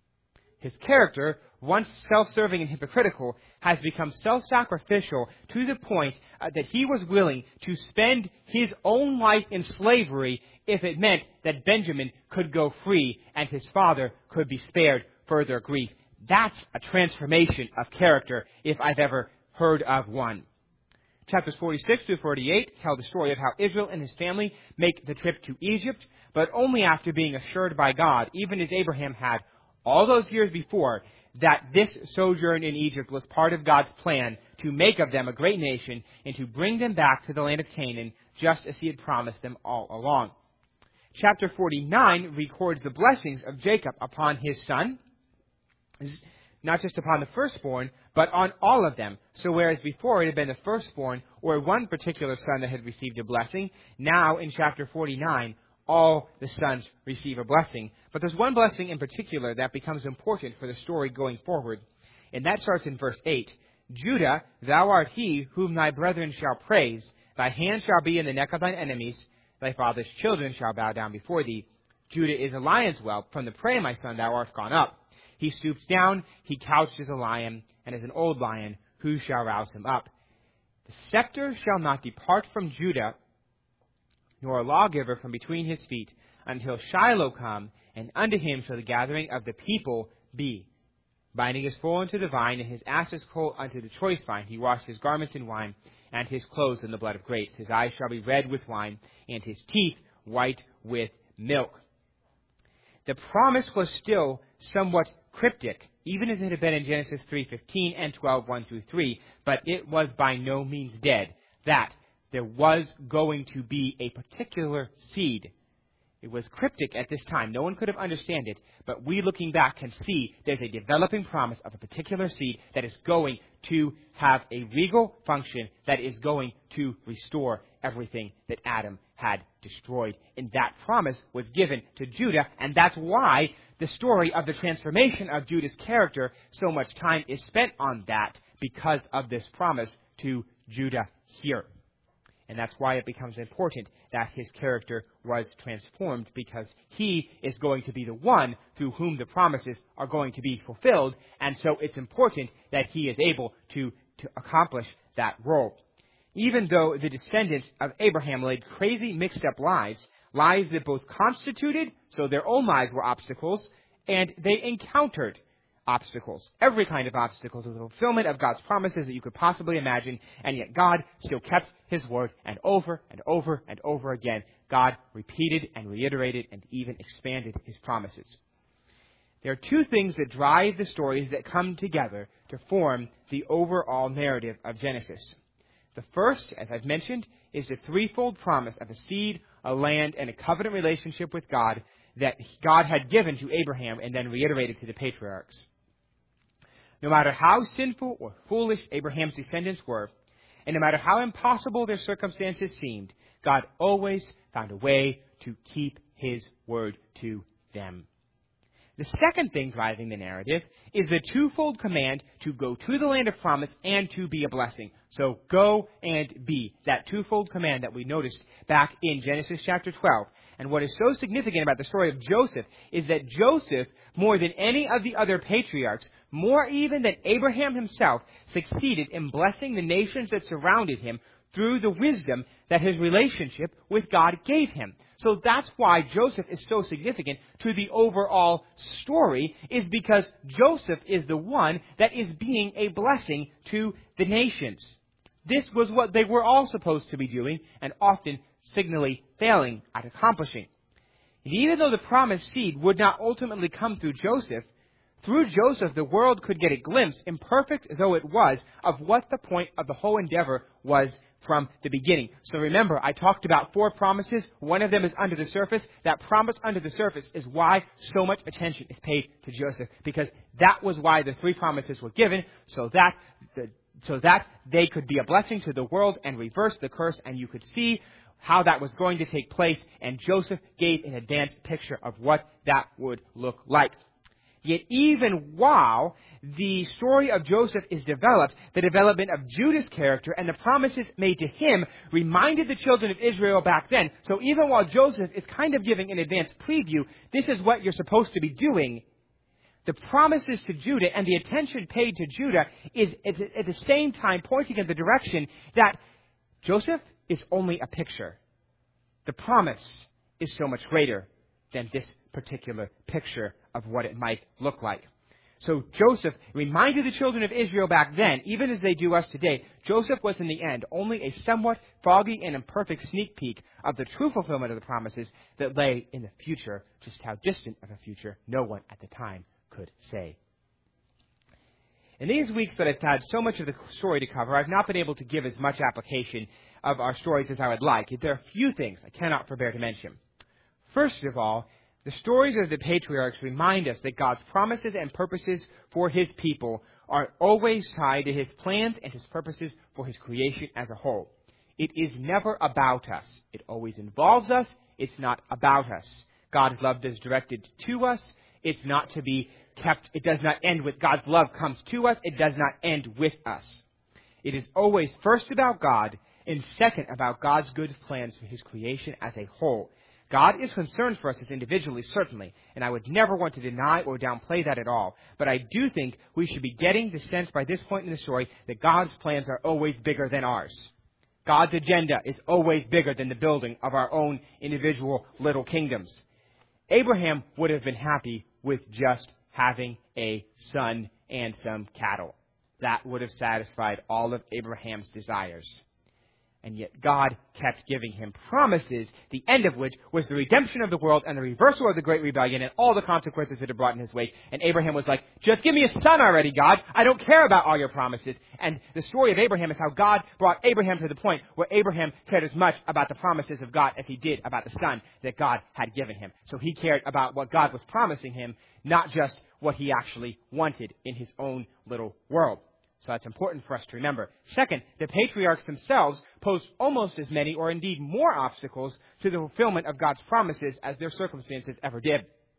His character, once self-serving and hypocritical, has become self-sacrificial to the point uh, that he was willing to spend his own life in slavery if it meant that Benjamin could go free and his father could be spared further grief. That's a transformation of character, if I've ever heard of one. Chapters forty-six through forty-eight tell the story of how Israel and his family make the trip to Egypt, but only after being assured by God, even as Abraham had all those years before, that this sojourn in Egypt was part of God's plan to make of them a great nation and to bring them back to the land of Canaan, just as he had promised them all along. Chapter forty-nine records the blessings of Jacob upon his son, not just upon the firstborn, but on all of them. So whereas before it had been the firstborn or one particular son that had received a blessing, now in chapter forty-nine, all the sons receive a blessing. But there's one blessing in particular that becomes important for the story going forward, and that starts in verse eight. Judah, thou art he whom thy brethren shall praise. Thy hand shall be in the neck of thine enemies. Thy father's children shall bow down before thee. Judah is a lion's whelp. From the prey, my son, thou art gone up. He stoops down, he couched as a lion, and as an old lion, who shall rouse him up? The scepter shall not depart from Judah, nor a lawgiver from between his feet, until Shiloh come, and unto him shall the gathering of the people be. Binding his foal unto the vine, and his ass's colt unto the choice vine. He washed his garments in wine, and his clothes in the blood of grapes. His eyes shall be red with wine, and his teeth white with milk. The promise was still somewhat cryptic, even as it had been in Genesis three fifteen and twelve, one through three, but it was by no means dead, that there was going to be a particular seed. It was cryptic at this time. No one could have understood it, but we looking back can see there's a developing promise of a particular seed that is going to have a regal function, that is going to restore everything that Adam had destroyed. And that promise was given to Judah, and that's why the story of the transformation of Judah's character, so much time is spent on that, because of this promise to Judah here. And that's why it becomes important that his character was transformed, because he is going to be the one through whom the promises are going to be fulfilled. And so it's important that he is able to, to accomplish that role. Even though the descendants of Abraham led crazy mixed up lives, lives that both constituted, so their own lives were obstacles, and they encountered obstacles, every kind of obstacles, the fulfillment of God's promises that you could possibly imagine, and yet God still kept his word, and over and over and over again, God repeated and reiterated and even expanded his promises. There are two things that drive the stories that come together to form the overall narrative of Genesis. The first, as I've mentioned, is the threefold promise of a seed a land, and a covenant relationship with God that God had given to Abraham and then reiterated to the patriarchs. No matter how sinful or foolish Abraham's descendants were, and no matter how impossible their circumstances seemed, God always found a way to keep his word to them. The second thing driving the narrative is the twofold command to go to the land of promise and to be a blessing. So go and be, that twofold command that we noticed back in Genesis chapter twelve. And what is so significant about the story of Joseph is that Joseph, more than any of the other patriarchs, more even than Abraham himself, succeeded in blessing the nations that surrounded him through the wisdom that his relationship with God gave him. So that's why Joseph is so significant to the overall story, is because Joseph is the one that is being a blessing to the nations. This was what they were all supposed to be doing, and often signally failing at accomplishing. And even though the promised seed would not ultimately come through Joseph, through Joseph the world could get a glimpse, imperfect though it was, of what the point of the whole endeavor was from the beginning. So remember, I talked about four promises. One of them is under the surface. That promise under the surface is why so much attention is paid to Joseph, because that was why the three promises were given, so that the, so that they could be a blessing to the world and reverse the curse, and you could see how that was going to take place, and Joseph gave an advanced picture of what that would look like. Yet even while the story of Joseph is developed, the development of Judah's character and the promises made to him reminded the children of Israel back then. So even while Joseph is kind of giving an advanced preview, this is what you're supposed to be doing, the promises to Judah and the attention paid to Judah is at the same time pointing in the direction that Joseph is only a picture. The promise is so much greater than this particular picture of what it might look like. So Joseph reminded the children of Israel back then, even as they do us today, Joseph was in the end only a somewhat foggy and imperfect sneak peek of the true fulfillment of the promises that lay in the future. Just how distant of a future, no one at the time could say. In these weeks that I've had so much of the story to cover, I've not been able to give as much application of our stories as I would like. There are a few things I cannot forbear to mention. First of all, the stories of the patriarchs remind us that God's promises and purposes for his people are always tied to his plans and his purposes for his creation as a whole. It is never about us. It always involves us. It's not about us. God's love is directed to us. It's not to be kept. It does not end with God's love comes to us. It does not end with us. It is always first about God and second about God's good plans for his creation as a whole. God is concerned for us as individuals, certainly, and I would never want to deny or downplay that at all. But I do think we should be getting the sense by this point in the story that God's plans are always bigger than ours. God's agenda is always bigger than the building of our own individual little kingdoms. Abraham would have been happy with just having a son and some cattle. That would have satisfied all of Abraham's desires. And yet God kept giving him promises, the end of which was the redemption of the world and the reversal of the great rebellion and all the consequences it had brought in his wake. And Abraham was like, just give me a son already, God. I don't care about all your promises. And the story of Abraham is how God brought Abraham to the point where Abraham cared as much about the promises of God as he did about the son that God had given him. So he cared about what God was promising him, not just what he actually wanted in his own little world. So that's important for us to remember. Second, the patriarchs themselves posed almost as many or indeed more obstacles to the fulfillment of God's promises as their circumstances ever did.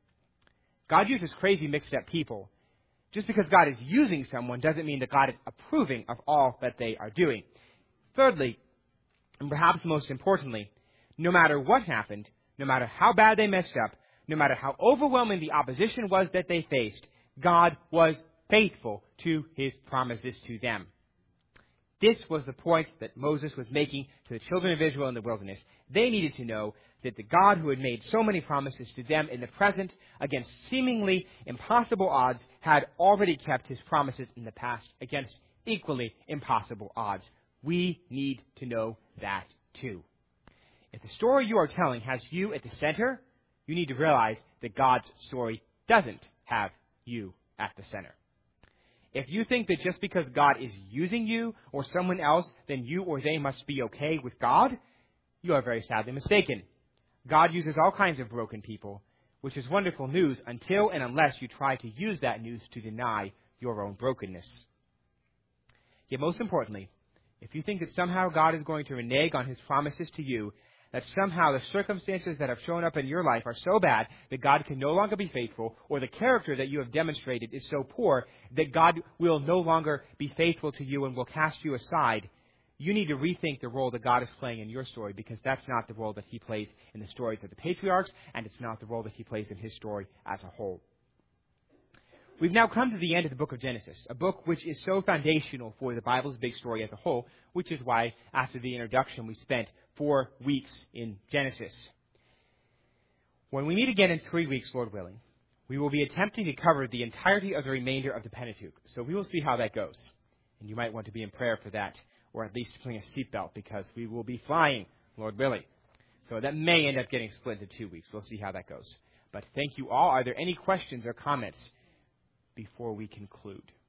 God uses crazy mixed up people. Just because God is using someone doesn't mean that God is approving of all that they are doing. Thirdly, and perhaps most importantly, no matter what happened, no matter how bad they messed up, no matter how overwhelming the opposition was that they faced, God was faithful to his promises to them. This was the point that Moses was making to the children of Israel in the wilderness. They needed to know that the God who had made so many promises to them in the present against seemingly impossible odds had already kept his promises in the past against equally impossible odds. We need to know that too. If the story you are telling has you at the center, you need to realize that God's story doesn't have you at the center. If you think that just because God is using you or someone else, then you or they must be okay with God, you are very sadly mistaken. God uses all kinds of broken people, which is wonderful news until and unless you try to use that news to deny your own brokenness. Yet most importantly, if you think that somehow God is going to renege on his promises to you, that somehow the circumstances that have shown up in your life are so bad that God can no longer be faithful, or the character that you have demonstrated is so poor that God will no longer be faithful to you and will cast you aside, you need to rethink the role that God is playing in your story, because that's not the role that he plays in the stories of the patriarchs, and it's not the role that he plays in his story as a whole. We've now come to the end of the book of Genesis, a book which is so foundational for the Bible's big story as a whole, which is why, after the introduction, we spent four weeks in Genesis. When we meet again in three weeks, Lord willing, we will be attempting to cover the entirety of the remainder of the Pentateuch, so we will see how that goes. And you might want to be in prayer for that, or at least bring a seatbelt, because we will be flying, Lord willing. So that may end up getting split into two weeks. We'll see how that goes. But thank you all. Are there any questions or comments before we conclude?